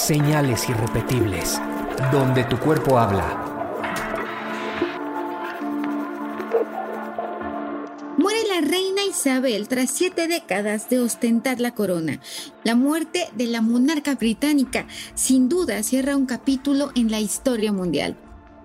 Señales irrepetibles, donde tu cuerpo habla. Muere la reina Isabel tras 7 décadas de ostentar la corona. La muerte de la monarca británica sin duda cierra un capítulo en la historia mundial.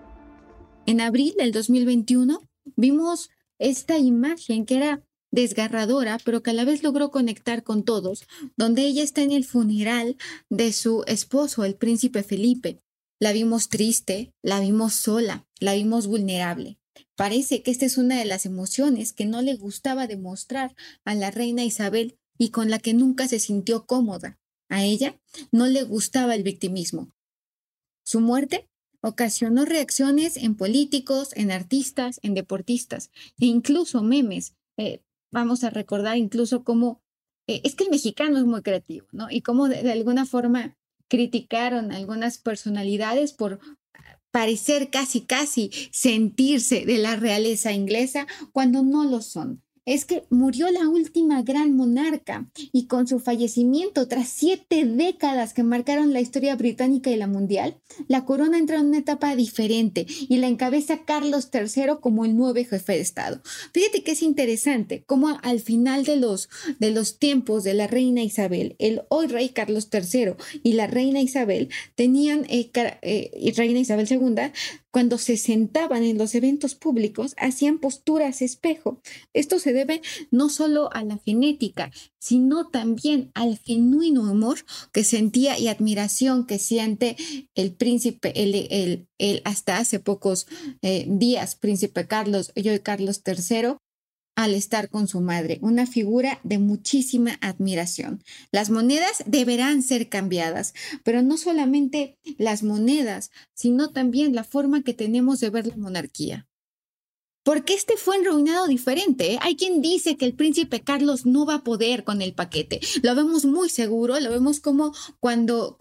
En abril del 2021 vimos esta imagen que era desgarradora, pero que a la vez logró conectar con todos, donde ella está en el funeral de su esposo, el príncipe Felipe. La vimos triste, la vimos sola, la vimos vulnerable. Parece que esta es una de las emociones que no le gustaba demostrar a la reina Isabel y con la que nunca se sintió cómoda. A ella no le gustaba el victimismo. Su muerte ocasionó reacciones en políticos, en artistas, en deportistas e incluso memes. Vamos a recordar incluso cómo es que el mexicano es muy creativo, ¿no? Y cómo de alguna forma criticaron a algunas personalidades por parecer casi sentirse de la realeza inglesa cuando no lo son. Es que murió la última gran monarca y con su fallecimiento, tras 7 décadas que marcaron la historia británica y la mundial, la corona entra en una etapa diferente y la encabeza Carlos III como el nuevo jefe de Estado. Fíjate que es interesante cómo al final de los tiempos de la reina Isabel, el hoy rey Carlos III y la reina Isabel tenían, reina Isabel II, cuando se sentaban en los eventos públicos, hacían posturas espejo. Esto se debe no solo a la genética, sino también al genuino amor que sentía y admiración que siente el príncipe, el hasta hace pocos días, príncipe Carlos y hoy Carlos III, al estar con su madre, una figura de muchísima admiración. Las monedas deberán ser cambiadas, pero no solamente las monedas, sino también la forma que tenemos de ver la monarquía. Porque este fue un reinado diferente, ¿eh? Hay quien dice que el príncipe Carlos no va a poder con el paquete. Lo vemos muy seguro, lo vemos como cuando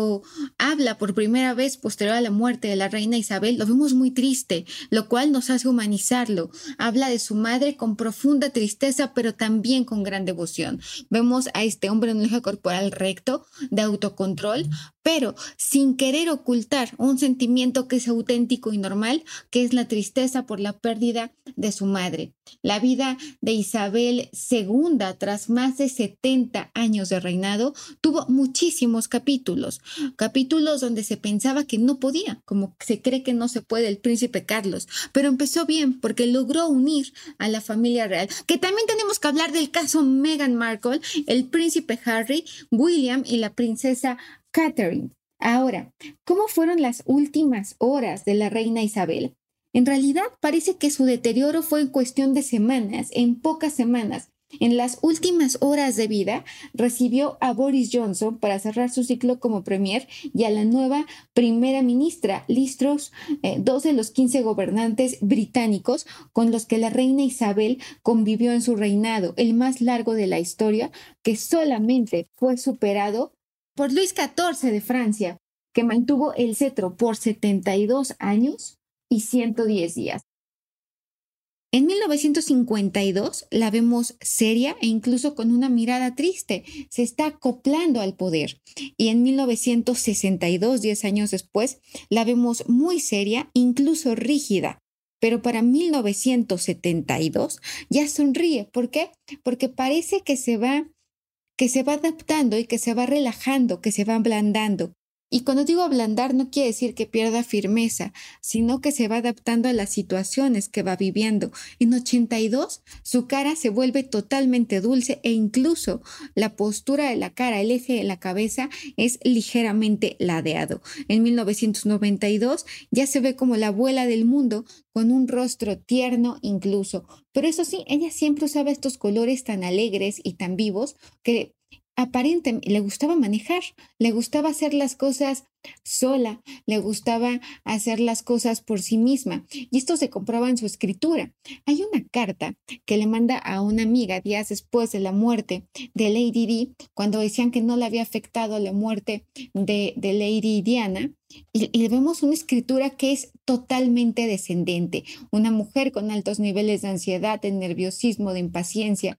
habla por primera vez posterior a la muerte de la reina Isabel, lo vemos muy triste, lo cual nos hace humanizarlo. Habla de su madre con profunda tristeza, pero también con gran devoción. Vemos a este hombre en un eje corporal recto, de autocontrol, pero sin querer ocultar un sentimiento que es auténtico y normal, que es la tristeza por la pérdida de su madre. La vida de Isabel II, tras más de 70 años de reinado, tuvo muchísimos capítulos donde se pensaba que no podía, como se cree que no se puede el príncipe Carlos, pero empezó bien porque logró unir a la familia real. Que también tenemos que hablar del caso Meghan Markle, el príncipe Harry, William y la princesa Catherine. Ahora, ¿cómo fueron las últimas horas de la reina Isabel? En realidad parece que su deterioro fue en cuestión de semanas, en pocas semanas. En las últimas horas de vida recibió a Boris Johnson para cerrar su ciclo como premier y a la nueva primera ministra, Liz Truss, 2 de los 15 gobernantes británicos con los que la reina Isabel convivió en su reinado, el más largo de la historia, que solamente fue superado por Luis XIV de Francia, que mantuvo el cetro por 72 años y 110 días. En 1952 la vemos seria e incluso con una mirada triste. Se está acoplando al poder. Y en 1962, 10 años después, la vemos muy seria, incluso rígida. Pero para 1972 ya sonríe. ¿Por qué? Porque parece que se va adaptando y que se va relajando, que se va ablandando. Y cuando digo ablandar no quiere decir que pierda firmeza, sino que se va adaptando a las situaciones que va viviendo. En 82 su cara se vuelve totalmente dulce e incluso la postura de la cara, el eje de la cabeza es ligeramente ladeado. En 1992 ya se ve como la abuela del mundo con un rostro tierno incluso. Pero eso sí, ella siempre usaba estos colores tan alegres y tan vivos que aparentemente le gustaba manejar, le gustaba hacer las cosas sola, le gustaba hacer las cosas por sí misma y esto se comprueba en su escritura. Hay una carta que le manda a una amiga días después de la muerte de Lady Di, cuando decían que no le había afectado la muerte de Lady Diana, y vemos una escritura que es totalmente descendente, una mujer con altos niveles de ansiedad, de nerviosismo, de impaciencia.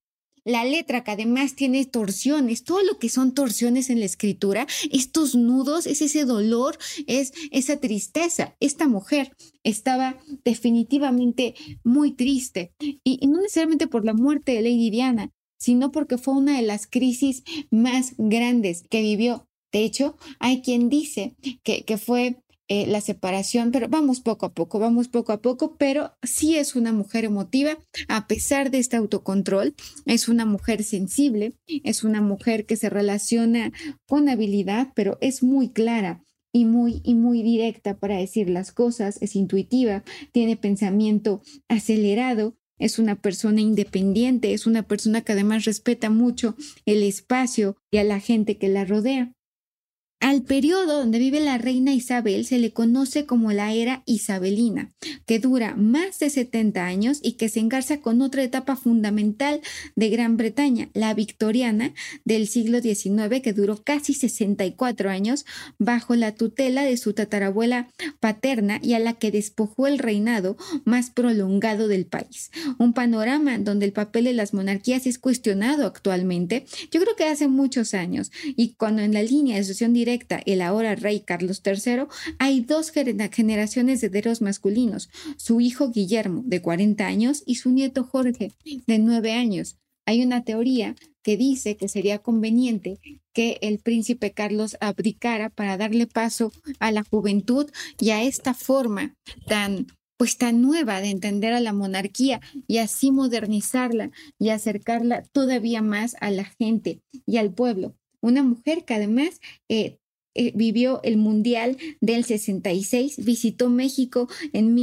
La letra, que además tiene torsiones, todo lo que son torsiones en la escritura, estos nudos, es ese dolor, es esa tristeza. Esta mujer estaba definitivamente muy triste y no necesariamente por la muerte de Lady Diana, sino porque fue una de las crisis más grandes que vivió. De hecho, hay quien dice que fue la separación, pero vamos poco a poco, pero sí es una mujer emotiva, a pesar de este autocontrol, es una mujer sensible, es una mujer que se relaciona con habilidad, pero es muy clara y muy directa para decir las cosas, es intuitiva, tiene pensamiento acelerado. Es una persona independiente, es una persona que además respeta mucho el espacio y a la gente que la rodea. Al periodo donde vive la reina Isabel se le conoce como la era isabelina, que dura más de 70 años y que se engarza con otra etapa fundamental de Gran Bretaña, la victoriana del siglo XIX, que duró casi 64 años bajo la tutela de su tatarabuela paterna y a la que despojó el reinado más prolongado del país. Un panorama donde el papel de las monarquías es cuestionado actualmente, yo creo que hace muchos años, y cuando en la línea de sucesión directa el ahora rey Carlos III, hay dos generaciones de herederos masculinos, su hijo Guillermo, de 40 años, y su nieto Jorge, de 9 años. Hay una teoría que dice que sería conveniente que el príncipe Carlos abdicara para darle paso a la juventud y a esta forma tan nueva de entender a la monarquía y así modernizarla y acercarla todavía más a la gente y al pueblo. Una mujer que además vivió el Mundial del 66, visitó México en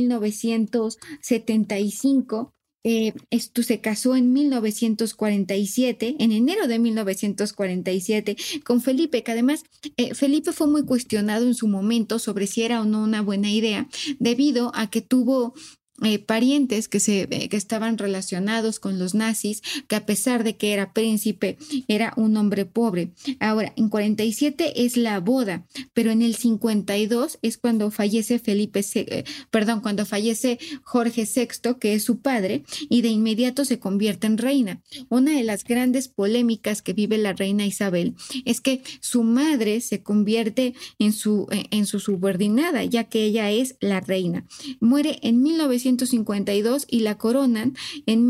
1975, se casó en 1947, en enero de 1947, con Felipe, que además Felipe fue muy cuestionado en su momento sobre si era o no una buena idea, debido a que tuvo parientes que estaban relacionados con los nazis, que a pesar de que era príncipe, era un hombre pobre. Ahora, en 47 es la boda, pero en el 52 es cuando fallece cuando fallece Jorge VI, que es su padre, y de inmediato se convierte en reina. Una de las grandes polémicas que vive la reina Isabel es que su madre se convierte en su subordinada, ya que ella es la reina. Muere en 1952 y la coronan en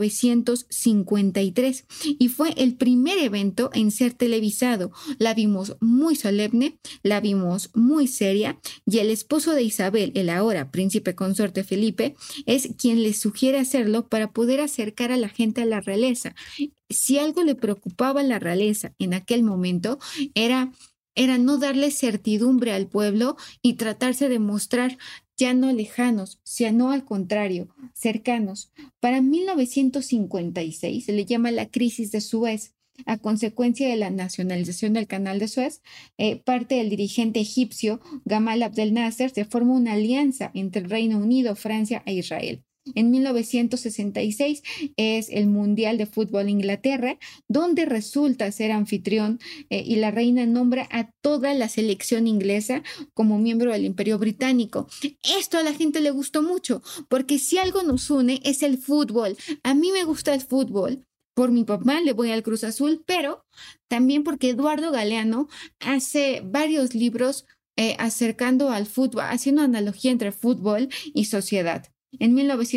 1953 y fue el primer evento en ser televisado. La vimos muy solemne, la vimos muy seria y el esposo de Isabel, el ahora príncipe consorte Felipe, es quien le sugiere hacerlo para poder acercar a la gente a la realeza. Si algo le preocupaba a la realeza en aquel momento era no darle certidumbre al pueblo y tratarse de mostrar ya no lejanos, sino al contrario, cercanos. Para 1956 se le llama la crisis de Suez, a consecuencia de la nacionalización del canal de Suez. Parte del dirigente egipcio Gamal Abdel Nasser se forma una alianza entre el Reino Unido, Francia e Israel. En 1966 es el Mundial de Fútbol Inglaterra, donde resulta ser anfitrión y la reina nombra a toda la selección inglesa como miembro del Imperio Británico. Esto a la gente le gustó mucho, porque si algo nos une es el fútbol. A mí me gusta el fútbol. Por mi papá le voy al Cruz Azul, pero también porque Eduardo Galeano hace varios libros acercando al fútbol, haciendo analogía entre fútbol y sociedad. En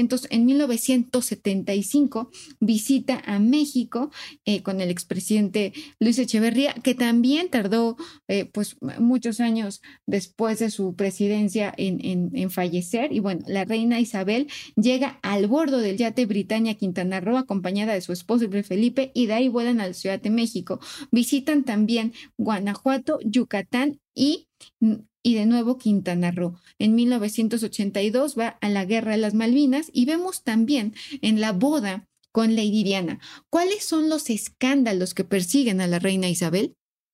1975 visita a México con el expresidente Luis Echeverría, que también tardó muchos años después de su presidencia en fallecer. Y bueno, la reina Isabel llega al bordo del yate Britannia Quintana Roo acompañada de su esposo el rey Felipe y de ahí vuelan a la Ciudad de México. Visitan también Guanajuato, Yucatán y de nuevo Quintana Roo. En 1982 va a la Guerra de las Malvinas y vemos también en la boda con Lady Diana. ¿Cuáles son los escándalos que persiguen a la reina Isabel?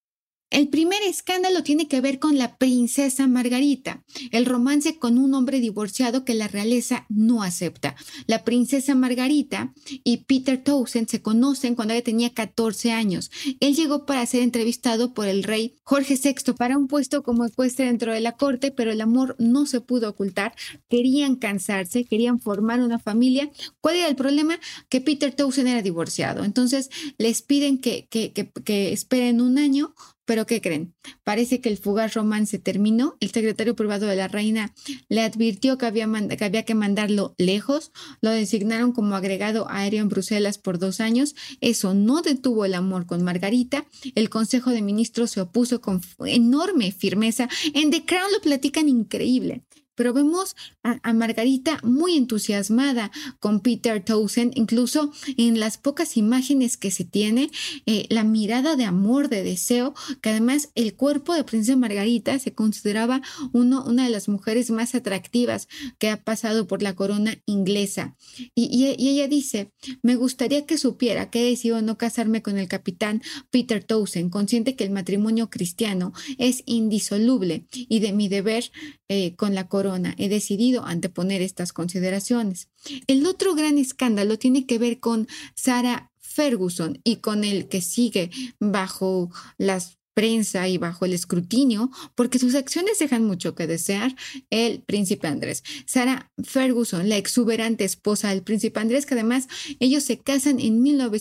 El primer escándalo tiene que ver con la princesa Margarita, el romance con un hombre divorciado que la realeza no acepta. La princesa Margarita y Peter Townsend se conocen cuando ella tenía 14 años. Él llegó para ser entrevistado por el rey Jorge VI para un puesto como ecuestre dentro de la corte, pero el amor no se pudo ocultar. Querían casarse, querían formar una familia. ¿Cuál era el problema? Que Peter Townsend era divorciado. Entonces les piden que esperen un año. Pero ¿qué creen? Parece que el fugaz romance terminó. El secretario privado de la reina le advirtió que había que mandarlo lejos. Lo designaron como agregado aéreo en Bruselas por 2 años. Eso no detuvo el amor con Margarita. El Consejo de Ministros se opuso con enorme firmeza. En The Crown lo platican increíble. Pero vemos a Margarita muy entusiasmada con Peter Townsend, incluso en las pocas imágenes que se tiene, la mirada de amor, de deseo, que además el cuerpo de Princesa Margarita se consideraba una de las mujeres más atractivas que ha pasado por la corona inglesa. Y ella dice, me gustaría que supiera que he decidido no casarme con el capitán Peter Townsend, consciente que el matrimonio cristiano es indisoluble y de mi deber con la corona. He decidido anteponer estas consideraciones. El otro gran escándalo tiene que ver con Sarah Ferguson y con el que sigue bajo las prensa y bajo el escrutinio, porque sus acciones dejan mucho que desear, el príncipe Andrés. Sarah Ferguson, la exuberante esposa del príncipe Andrés, que además ellos se casan en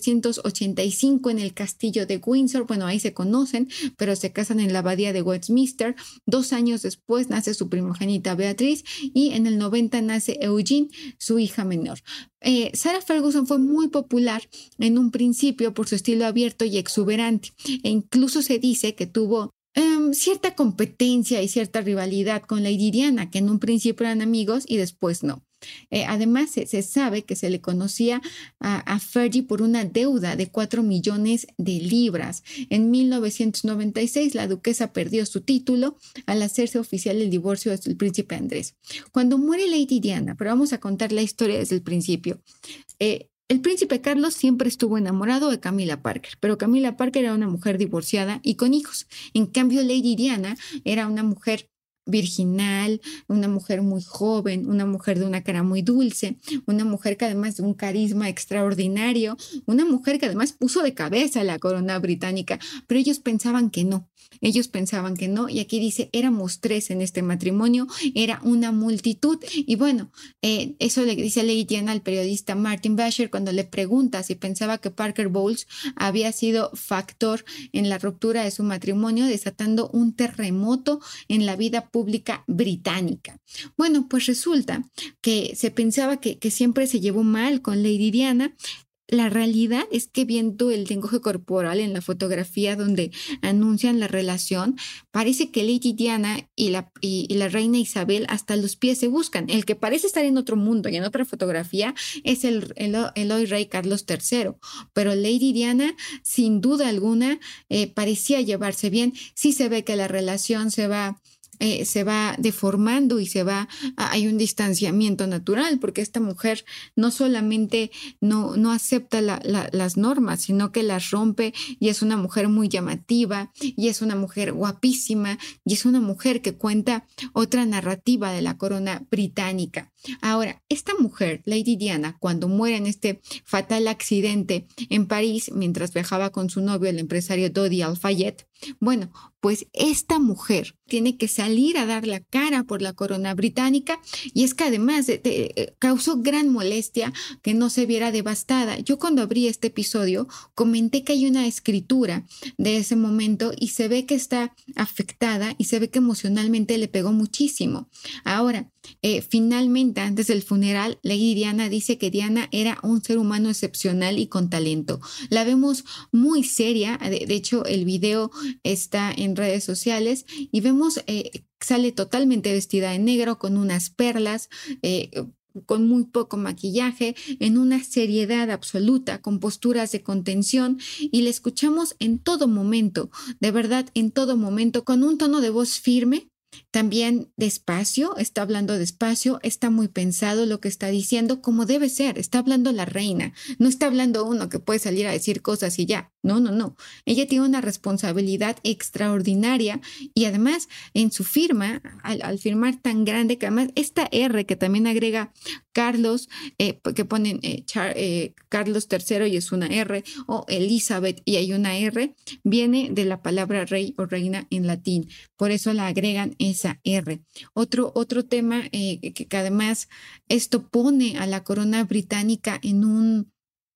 1985 en el castillo de Windsor. Bueno, ahí se conocen, pero se casan en la abadía de Westminster. 2 años después nace su primogénita Beatriz y en el 90 nace Eugene, su hija menor. Sarah Ferguson fue muy popular en un principio por su estilo abierto y exuberante, e incluso se dice que tuvo cierta competencia y cierta rivalidad con Lady Diana, que en un principio eran amigos y después no. Además, se sabe que se le conocía a Fergie por una deuda de 4 millones de libras. En 1996, la duquesa perdió su título al hacerse oficial el divorcio del príncipe Andrés. Cuando muere Lady Diana, pero vamos a contar la historia desde el principio. El príncipe Carlos siempre estuvo enamorado de Camilla Parker, pero Camilla Parker era una mujer divorciada y con hijos. En cambio, Lady Diana era una mujer virginal, una mujer muy joven, una mujer de una cara muy dulce, una mujer que además de un carisma extraordinario, una mujer que además puso de cabeza la corona británica, pero ellos pensaban que no, y aquí dice, éramos 3 en este matrimonio, era una multitud, y bueno, eso le dice Lady Diana al periodista Martin Basher cuando le pregunta si pensaba que Parker Bowles había sido factor en la ruptura de su matrimonio, desatando un terremoto en la vida pública británica. Bueno, pues resulta que se pensaba que siempre se llevó mal con Lady Diana. La realidad es que viendo el lenguaje corporal en la fotografía donde anuncian la relación, parece que Lady Diana y la reina Isabel hasta los pies se buscan. El que parece estar en otro mundo y en otra fotografía es el hoy rey Carlos III, pero Lady Diana sin duda alguna parecía llevarse bien. Sí se ve que la relación se va deformando y hay un distanciamiento natural, porque esta mujer no solamente no acepta las normas, sino que las rompe, y es una mujer muy llamativa, y es una mujer guapísima, y es una mujer que cuenta otra narrativa de la corona británica. Ahora, esta mujer, Lady Diana, cuando muere en este fatal accidente en París, mientras viajaba con su novio, el empresario Dodi Al-Fayed, bueno, pues esta mujer tiene que salir a dar la cara por la corona británica, y es que además causó gran molestia que no se viera devastada. Yo cuando abrí este episodio comenté que hay una escritura de ese momento y se ve que está afectada y se ve que emocionalmente le pegó muchísimo. Ahora, finalmente, antes del funeral, Lady Diana dice que Diana era un ser humano excepcional y con talento. La vemos muy seria, de hecho el video está en redes sociales y vemos sale totalmente vestida de negro con unas perlas, con muy poco maquillaje, en una seriedad absoluta, con posturas de contención, y la escuchamos en todo momento, de verdad en todo momento, con un tono de voz firme, También despacio, está hablando despacio, está muy pensado lo que está diciendo, como debe ser, está hablando la reina, no está hablando uno que puede salir a decir cosas y ya, no, no, no. Ella tiene una responsabilidad extraordinaria y además en su firma, al firmar tan grande, que además esta R que también agrega Carlos, que ponen Carlos III y es una R, o Elizabeth y hay una R, viene de la palabra rey o reina en latín, por eso la agregan esa R. Otro tema que además esto pone a la corona británica en un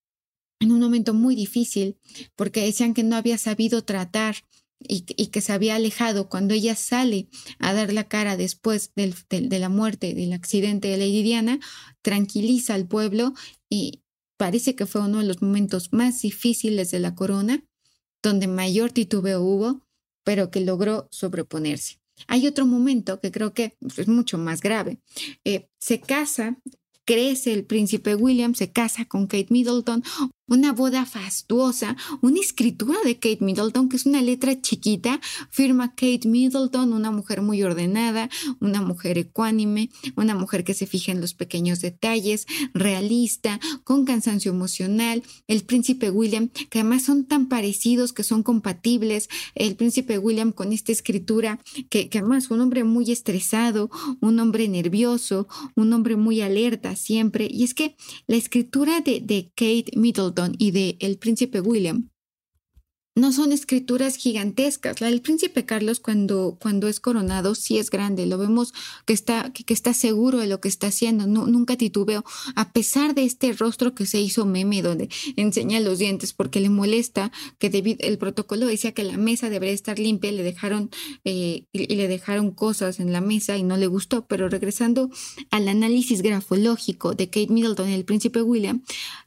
momento muy difícil, porque decían que no había sabido tratar y que se había alejado. Cuando ella sale a dar la cara después de la muerte, del accidente de Lady Diana, tranquiliza al pueblo y parece que fue uno de los momentos más difíciles de la corona, donde mayor titubeo hubo, pero que logró sobreponerse. Hay otro momento que creo que es mucho más grave. Se casa, crece el príncipe William, se casa con Kate Middleton, una boda fastuosa, una escritura de Kate Middleton, que es una letra chiquita, firma Kate Middleton, una mujer muy ordenada, una mujer ecuánime, una mujer que se fija en los pequeños detalles, realista, con cansancio emocional. El príncipe William, que además son tan parecidos, que son compatibles. El príncipe William con esta escritura, que además un hombre muy estresado, un hombre nervioso, un hombre muy alerta siempre. Y es que la escritura de Kate Middleton y de el príncipe William no son escrituras gigantescas. La del príncipe Carlos cuando es coronado sí es grande, lo vemos que está seguro de lo que está haciendo, nunca titubeó, a pesar de este rostro que se hizo meme donde enseña los dientes porque le molesta que el protocolo decía que la mesa debería estar limpia, y le dejaron cosas en la mesa y no le gustó. Pero regresando al análisis grafológico de Kate Middleton y el príncipe William,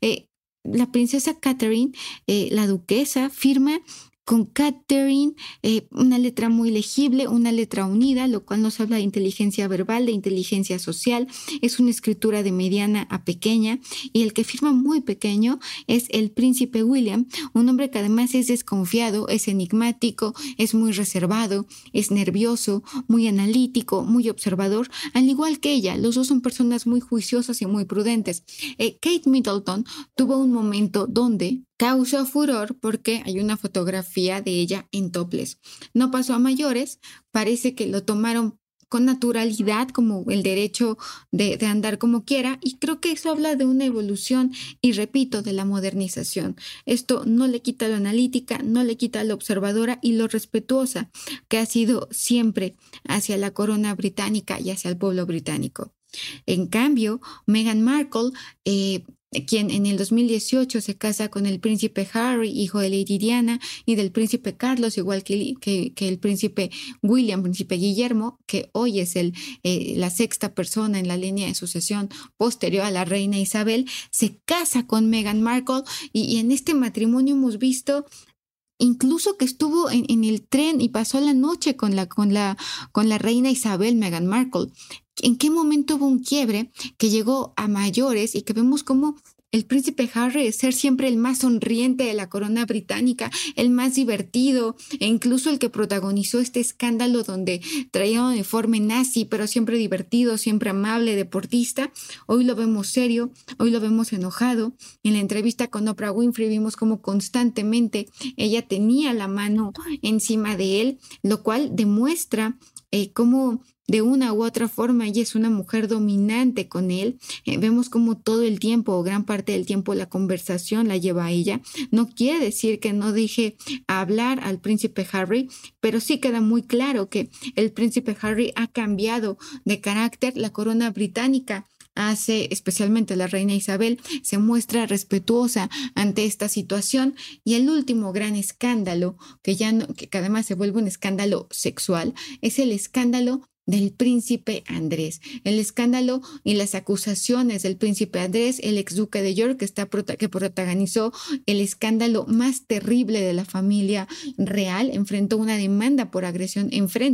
la princesa Catherine, la duquesa, firma con Catherine una letra muy legible, una letra unida, lo cual nos habla de inteligencia verbal, de inteligencia social. Es una escritura de mediana a pequeña, y el que firma muy pequeño es el príncipe William, un hombre que además es desconfiado, es enigmático, es muy reservado, es nervioso, muy analítico, muy observador, al igual que ella. Los dos son personas muy juiciosas y muy prudentes. Kate Middleton tuvo un momento donde causó furor porque hay una fotografía de ella en topless. No pasó a mayores, parece que lo tomaron con naturalidad, como el derecho de andar como quiera, y creo que eso habla de una evolución y, repito, de la modernización. Esto no le quita lo analítica, no le quita lo observadora y lo respetuosa que ha sido siempre hacia la corona británica y hacia el pueblo británico. En cambio, Meghan Markle, quien en el 2018 se casa con el príncipe Harry, hijo de Lady Diana, y del príncipe Carlos, igual que el príncipe William, príncipe Guillermo, que hoy es la sexta persona en la línea de sucesión posterior a la reina Isabel, se casa con Meghan Markle, y en este matrimonio hemos visto incluso que estuvo en el tren y pasó la noche con la reina Isabel, Meghan Markle. ¿En qué momento hubo un quiebre que llegó a mayores y que vemos como el príncipe Harry es ser siempre el más sonriente de la corona británica, el más divertido, e incluso el que protagonizó este escándalo donde traía un uniforme nazi, pero siempre divertido, siempre amable, deportista? Hoy lo vemos serio, hoy lo vemos enojado. En la entrevista con Oprah Winfrey vimos cómo constantemente ella tenía la mano encima de él, lo cual demuestra cómo de una u otra forma ella es una mujer dominante con él. Vemos como todo el tiempo o gran parte del tiempo la conversación la lleva a ella. No quiere decir que no deje hablar al príncipe Harry, pero sí queda muy claro que el príncipe Harry ha cambiado de carácter. La corona británica especialmente la reina Isabel, se muestra respetuosa ante esta situación. Y el último gran escándalo, que además se vuelve un escándalo sexual, es el escándalo del príncipe Andrés. El escándalo y las acusaciones del príncipe Andrés, el exduque de York, que protagonizó el escándalo más terrible de la familia real, enfrenta una demanda por agresión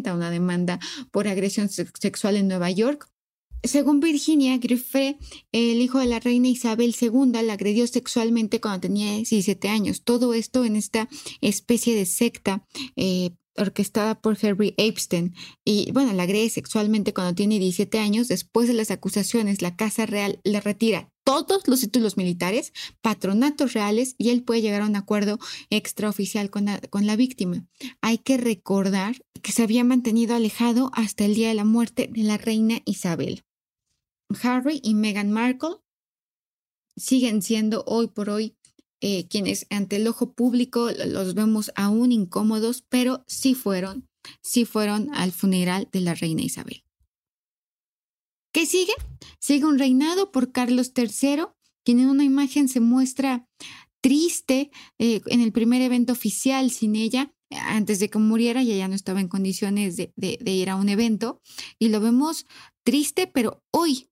sexual en Nueva York. Según Virginia Giuffre, el hijo de la reina Isabel II la agredió sexualmente cuando tenía 17 años. Todo esto en esta especie de secta orquestada por Harvey Epstein. Y bueno, la agrede sexualmente cuando tiene 17 años. Después de las acusaciones, la Casa Real le retira todos los títulos militares, patronatos reales, y él puede llegar a un acuerdo extraoficial con la víctima. Hay que recordar que se había mantenido alejado hasta el día de la muerte de la reina Isabel. Harry y Meghan Markle siguen siendo hoy por hoy quienes ante el ojo público los vemos aún incómodos, pero sí fueron al funeral de la reina Isabel. ¿Qué sigue? Sigue un reinado por Carlos III, quien en una imagen se muestra triste en el primer evento oficial sin ella. Antes de que muriera, y ella no estaba en condiciones de ir a un evento, y lo vemos triste, pero hoy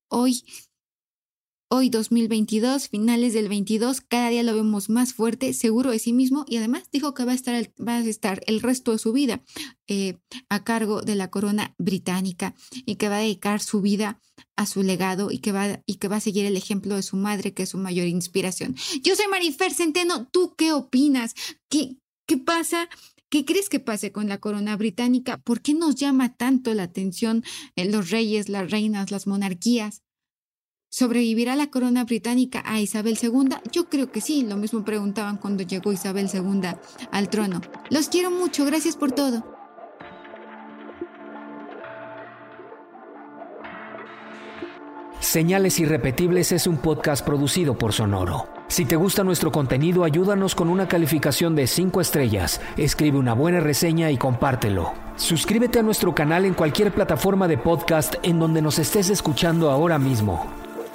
2022, finales del 22, cada día lo vemos más fuerte, seguro de sí mismo, y además dijo que va a estar el resto de su vida a cargo de la corona británica, y que va a dedicar su vida a su legado, y que va a seguir el ejemplo de su madre, que es su mayor inspiración. Yo soy Marifer Centeno. ¿Tú qué opinas? ¿Qué pasa? ¿Qué crees que pase con la corona británica? ¿Por qué nos llama tanto la atención los reyes, las reinas, las monarquías? ¿Sobrevivirá la corona británica a Isabel II? Yo creo que sí. Lo mismo preguntaban cuando llegó Isabel II al trono. Los quiero mucho. Gracias por todo. Señales Irrepetibles es un podcast producido por Sonoro. Si te gusta nuestro contenido, ayúdanos con una calificación de 5 estrellas, escribe una buena reseña y compártelo. Suscríbete a nuestro canal en cualquier plataforma de podcast en donde nos estés escuchando ahora mismo.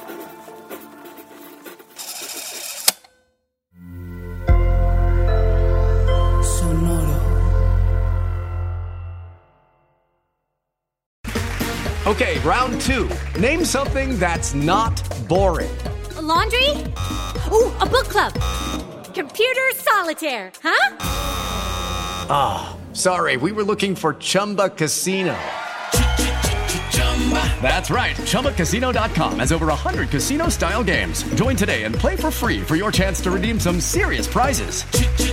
Okay, round 2. Name something that's not boring. A laundry? Ooh, a book club. Computer solitaire, huh? Ah, sorry, we were looking for Chumba Casino. That's right, ChumbaCasino.com has over 100 casino-style games. Join today and play for free for your chance to redeem some serious prizes.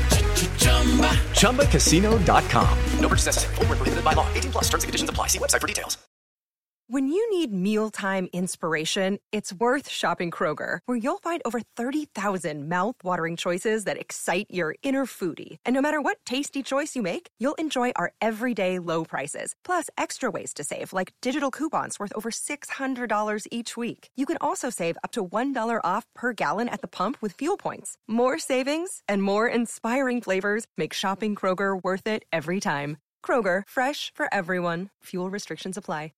ChumbaCasino.com. No purchase necessary. Void where prohibited by law. 18+ terms and conditions apply. See website for details. When you need mealtime inspiration, it's worth shopping Kroger, where you'll find over 30,000 mouth-watering choices that excite your inner foodie. And no matter what tasty choice you make, you'll enjoy our everyday low prices, plus extra ways to save, like digital coupons worth over $600 each week. You can also save up to $1 off per gallon at the pump with fuel points. More savings and more inspiring flavors make shopping Kroger worth it every time. Kroger, fresh for everyone. Fuel restrictions apply.